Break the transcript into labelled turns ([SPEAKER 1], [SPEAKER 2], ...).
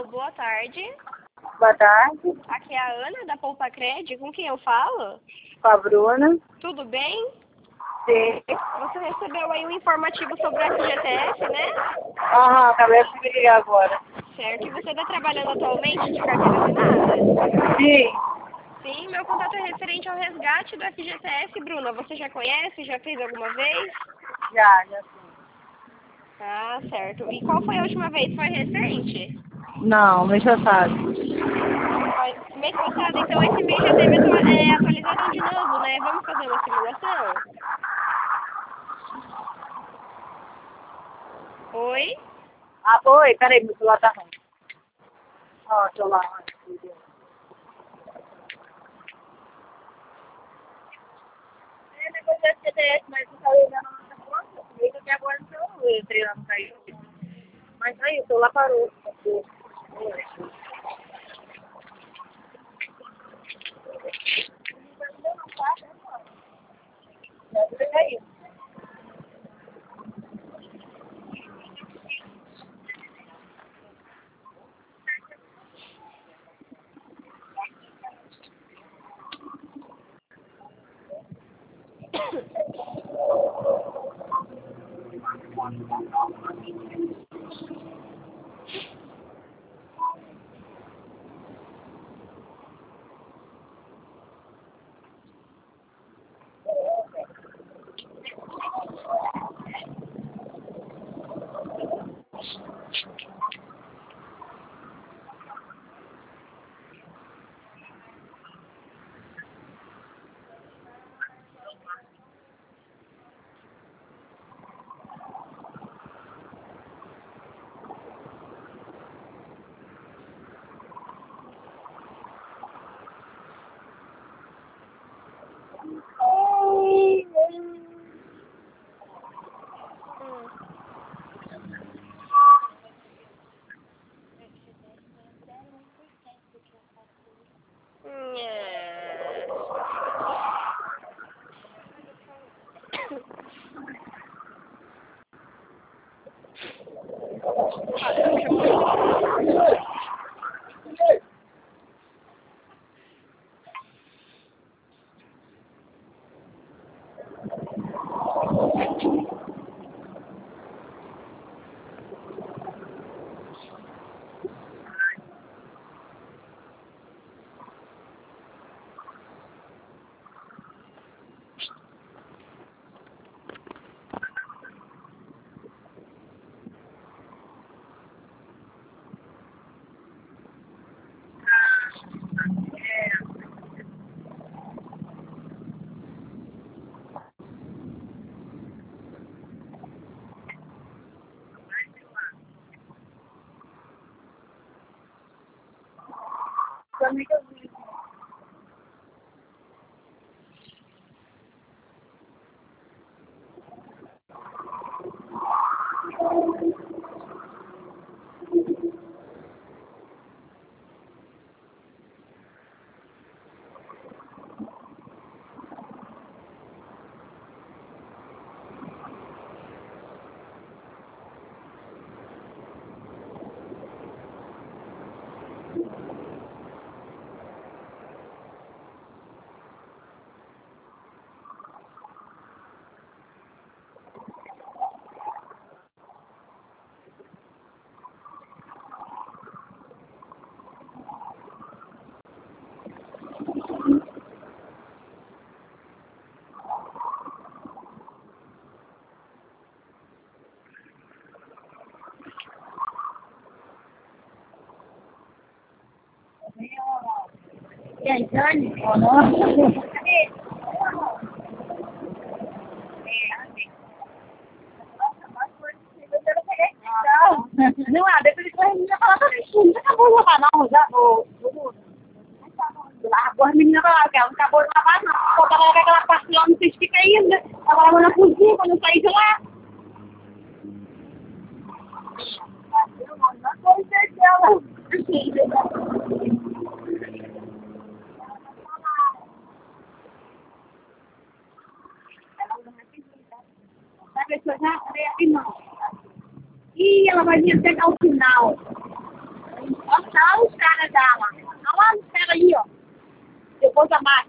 [SPEAKER 1] Boa tarde.
[SPEAKER 2] Boa tarde.
[SPEAKER 1] Aqui é a Ana, da Poupa Cred. Com quem eu falo?
[SPEAKER 2] Com a Bruna.
[SPEAKER 1] Tudo bem?
[SPEAKER 2] Sim.
[SPEAKER 1] Você recebeu aí um informativo sobre o FGTS, né?
[SPEAKER 2] Aham, acabei de me ligar agora.
[SPEAKER 1] Certo. E você está trabalhando atualmente de carteira assinada?
[SPEAKER 2] Sim.
[SPEAKER 1] Sim, meu contato é referente ao resgate do FGTS, Bruna. Você já conhece? Já fez alguma vez?
[SPEAKER 2] Já sim.
[SPEAKER 1] Ah, certo. E qual foi a última vez? Foi recente?
[SPEAKER 2] Não, mês passado.
[SPEAKER 1] Mês passado, então esse mês já teve atualização de novo, né? Vamos fazer uma simulação? Oi?
[SPEAKER 2] Ah, foi? Peraí, meu celular tá ruim. Ó, celular. É, depois do FGTS, mas não saiu na nossa conta. Comigo até agora não eu entrei lá, não caiu. Mas aí, o celular parou. Deve ter caído.
[SPEAKER 1] É.
[SPEAKER 2] Amiga, e aí, Dani? Nossa. Cadê? Não, depois ele vai menina falar também. Não acabou de lavar, não. Já, largou as meninas pra lá, porque ela não acabou de lavar, não. Só pra lavar aquela parte lá, não sei se fica ainda. Ela lavou na cozinha quando eu saí de lá. Não foi dela. Sabe, eu já falei assim, não. E ela vai vir até cá o final. Ó, tá lá os caras já lá. Olha lá os caras ali, ó. Depois da máquina.